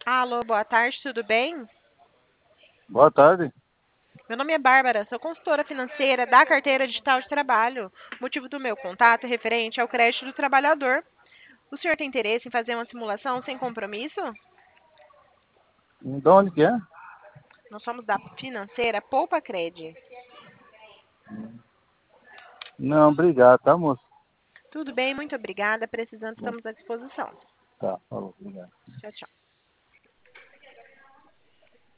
Alô, boa tarde, tudo bem? Boa tarde. Meu nome é Bárbara, sou consultora financeira da carteira digital de trabalho. O motivo do meu contato é referente ao crédito do trabalhador. O senhor tem interesse em fazer uma simulação sem compromisso? De onde que é? Nós somos da financeira Poupa Cred. Não, obrigado, tá, moço? Tudo bem, muito obrigada. Precisando, estamos à disposição. Tá, falou, obrigado. Tchau, tchau.